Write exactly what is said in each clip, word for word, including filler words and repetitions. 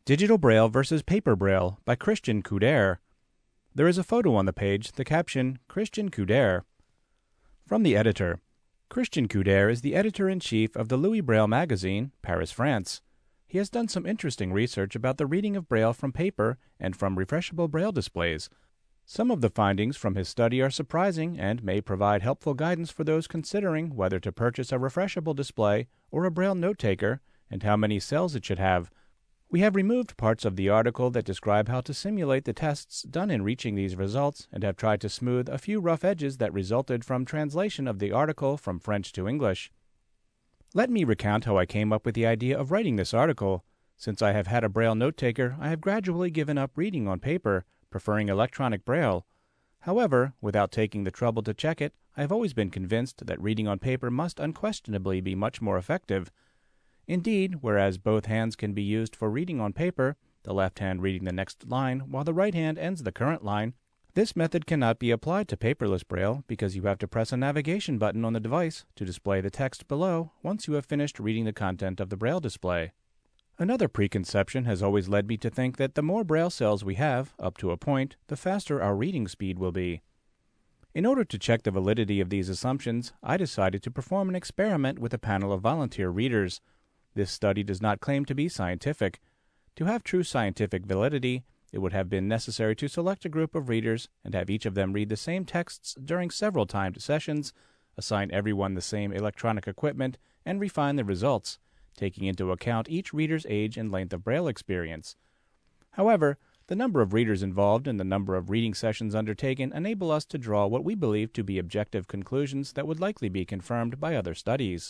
Digital Braille versus Paper Braille by Christian Couder. There is a photo on the page, the caption, Christian Couder. From the editor. Christian Couder is the editor-in-chief of the Louis Braille magazine, Paris, France. He has done some interesting research about the reading of Braille from paper and from refreshable Braille displays. Some of the findings from his study are surprising and may provide helpful guidance for those considering whether to purchase a refreshable display or a Braille note-taker and how many cells it should have. We have removed parts of the article that describe how to simulate the tests done in reaching these results and have tried to smooth a few rough edges that resulted from translation of the article from French to English. Let me recount how I came up with the idea of writing this article. Since I have had a Braille note-taker, I have gradually given up reading on paper, preferring electronic Braille. However, without taking the trouble to check it, I have always been convinced that reading on paper must unquestionably be much more effective. Indeed, whereas both hands can be used for reading on paper, the left hand reading the next line while the right hand ends the current line, this method cannot be applied to paperless Braille because you have to press a navigation button on the device to display the text below once you have finished reading the content of the Braille display. Another preconception has always led me to think that the more Braille cells we have, up to a point, the faster our reading speed will be. In order to check the validity of these assumptions, I decided to perform an experiment with a panel of volunteer readers. This study does not claim to be scientific. To have true scientific validity, it would have been necessary to select a group of readers and have each of them read the same texts during several timed sessions, assign everyone the same electronic equipment, and refine the results, taking into account each reader's age and length of Braille experience. However, the number of readers involved and the number of reading sessions undertaken enable us to draw what we believe to be objective conclusions that would likely be confirmed by other studies.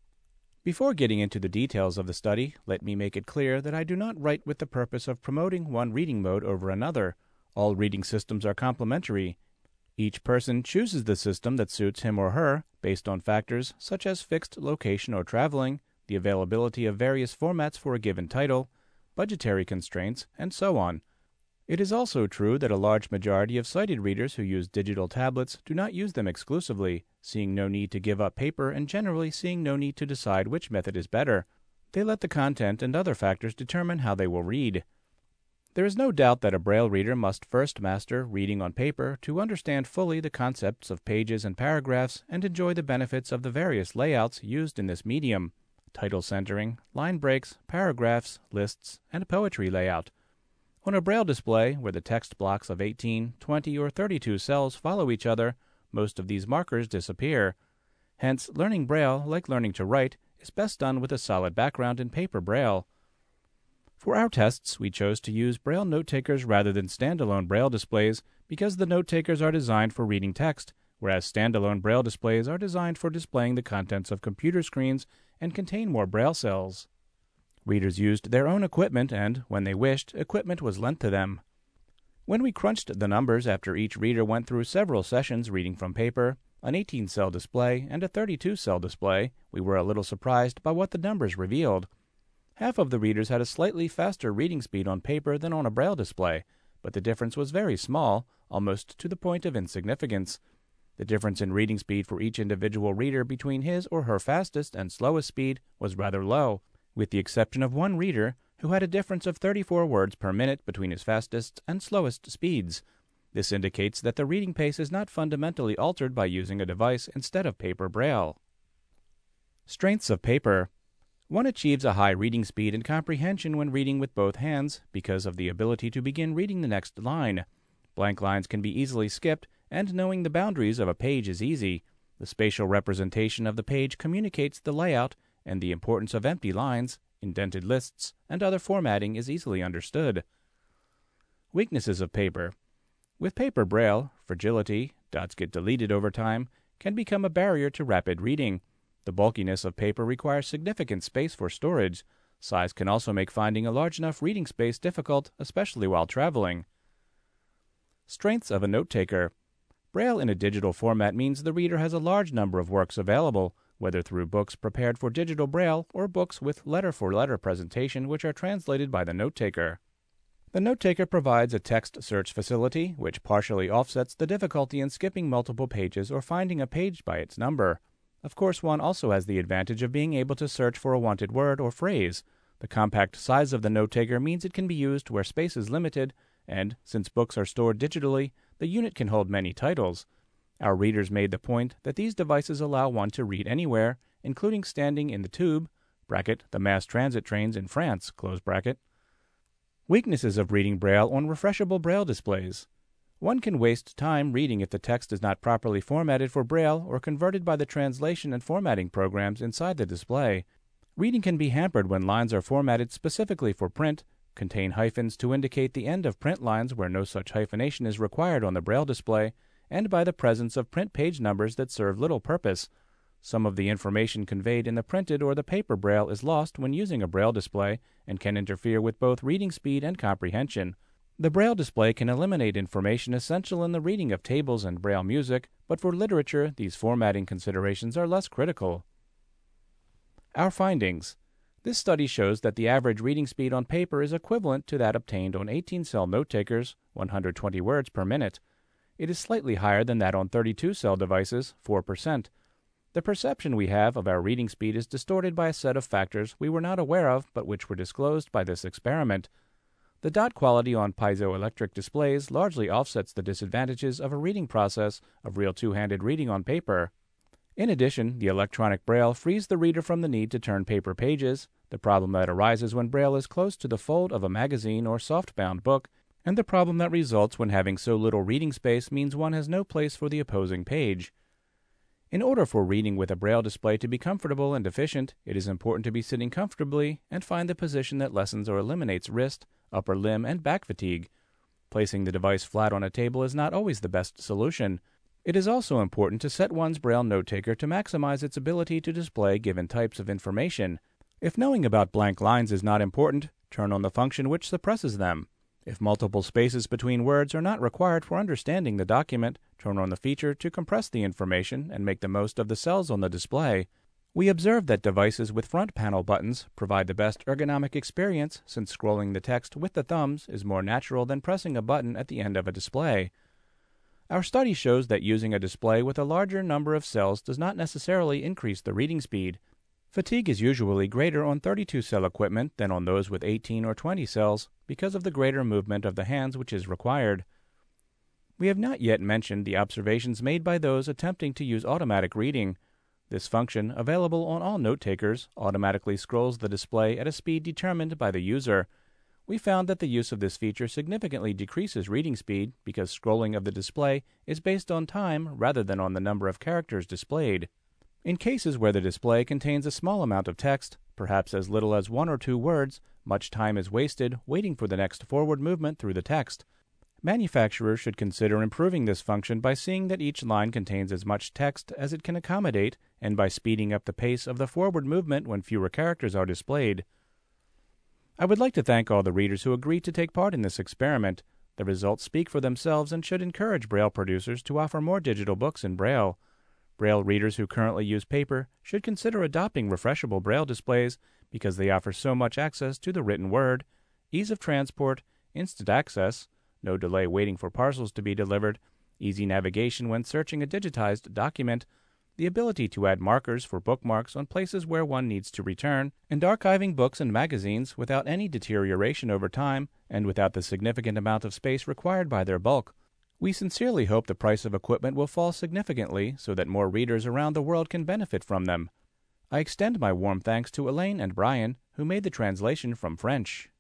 Before getting into the details of the study, let me make it clear that I do not write with the purpose of promoting one reading mode over another. All reading systems are complementary. Each person chooses the system that suits him or her based on factors such as fixed location or traveling, the availability of various formats for a given title, budgetary constraints, and so on. It is also true that a large majority of sighted readers who use digital tablets do not use them exclusively, seeing no need to give up paper and generally seeing no need to decide which method is better. They let the content and other factors determine how they will read. There is no doubt that a Braille reader must first master reading on paper to understand fully the concepts of pages and paragraphs and enjoy the benefits of the various layouts used in this medium: title centering, line breaks, paragraphs, lists, and poetry layout. On a Braille display, where the text blocks of eighteen, twenty, or thirty-two cells follow each other, most of these markers disappear. Hence, learning Braille, like learning to write, is best done with a solid background in paper Braille. For our tests, we chose to use Braille note-takers rather than standalone Braille displays because the note-takers are designed for reading text, whereas standalone Braille displays are designed for displaying the contents of computer screens and contain more Braille cells. Readers used their own equipment and, when they wished, equipment was lent to them. When we crunched the numbers after each reader went through several sessions reading from paper, an eighteen-cell display and a thirty-two-cell display, we were a little surprised by what the numbers revealed. Half of the readers had a slightly faster reading speed on paper than on a Braille display, but the difference was very small, almost to the point of insignificance. The difference in reading speed for each individual reader between his or her fastest and slowest speed was rather low, with the exception of one reader who had a difference of thirty-four words per minute between his fastest and slowest speeds. This indicates that the reading pace is not fundamentally altered by using a device instead of paper Braille. Strengths of paper. One achieves a high reading speed and comprehension when reading with both hands because of the ability to begin reading the next line. Blank lines can be easily skipped, and knowing the boundaries of a page is easy. The spatial representation of the page communicates the layout, and the importance of empty lines, indented lists, and other formatting is easily understood. Weaknesses of paper. With paper Braille, fragility, dots get deleted over time, can become a barrier to rapid reading. The bulkiness of paper requires significant space for storage. Size can also make finding a large enough reading space difficult, especially while traveling. Strengths of a note-taker. Braille in a digital format means the reader has a large number of works available, whether through books prepared for digital Braille or books with letter-for-letter presentation which are translated by the note-taker. The note-taker provides a text search facility which partially offsets the difficulty in skipping multiple pages or finding a page by its number. Of course, one also has the advantage of being able to search for a wanted word or phrase. The compact size of the note-taker means it can be used where space is limited, and, since books are stored digitally, the unit can hold many titles. Our readers made the point that these devices allow one to read anywhere, including standing in the tube, bracket, the mass transit trains in France, close bracket. Weaknesses of reading Braille on refreshable Braille displays. One can waste time reading if the text is not properly formatted for Braille or converted by the translation and formatting programs inside the display. Reading can be hampered when lines are formatted specifically for print, contain hyphens to indicate the end of print lines where no such hyphenation is required on the Braille display, and by the presence of print page numbers that serve little purpose. Some of the information conveyed in the printed or the paper Braille is lost when using a Braille display and can interfere with both reading speed and comprehension. The Braille display can eliminate information essential in the reading of tables and Braille music, but for literature, these formatting considerations are less critical. Our findings. This study shows that the average reading speed on paper is equivalent to that obtained on eighteen-cell note-takers, one hundred twenty words per minute. It is slightly higher than that on thirty-two-cell devices, four percent. The perception we have of our reading speed is distorted by a set of factors we were not aware of but which were disclosed by this experiment. The dot quality on piezoelectric displays largely offsets the disadvantages of a reading process of real two-handed reading on paper. In addition, the electronic Braille frees the reader from the need to turn paper pages, the problem that arises when Braille is close to the fold of a magazine or soft-bound book, and the problem that results when having so little reading space means one has no place for the opposing page. In order for reading with a Braille display to be comfortable and efficient, it is important to be sitting comfortably and find the position that lessens or eliminates wrist, upper limb, and back fatigue. Placing the device flat on a table is not always the best solution. It is also important to set one's Braille note-taker to maximize its ability to display given types of information. If knowing about blank lines is not important, turn on the function which suppresses them. If multiple spaces between words are not required for understanding the document, turn on the feature to compress the information and make the most of the cells on the display. We observed that devices with front panel buttons provide the best ergonomic experience since scrolling the text with the thumbs is more natural than pressing a button at the end of a display. Our study shows that using a display with a larger number of cells does not necessarily increase the reading speed. Fatigue is usually greater on thirty-two-cell equipment than on those with eighteen or twenty cells because of the greater movement of the hands which is required. We have not yet mentioned the observations made by those attempting to use automatic reading. This function, available on all note-takers, automatically scrolls the display at a speed determined by the user. We found that the use of this feature significantly decreases reading speed because scrolling of the display is based on time rather than on the number of characters displayed. In cases where the display contains a small amount of text, perhaps as little as one or two words, much time is wasted waiting for the next forward movement through the text. Manufacturers should consider improving this function by seeing that each line contains as much text as it can accommodate and by speeding up the pace of the forward movement when fewer characters are displayed. I would like to thank all the readers who agreed to take part in this experiment. The results speak for themselves and should encourage Braille producers to offer more digital books in Braille. Braille readers who currently use paper should consider adopting refreshable Braille displays because they offer so much access to the written word, ease of transport, instant access, no delay waiting for parcels to be delivered, easy navigation when searching a digitized document, the ability to add markers for bookmarks on places where one needs to return, and archiving books and magazines without any deterioration over time and without the significant amount of space required by their bulk. We sincerely hope the price of equipment will fall significantly so that more readers around the world can benefit from them. I extend my warm thanks to Elaine and Brian, who made the translation from French.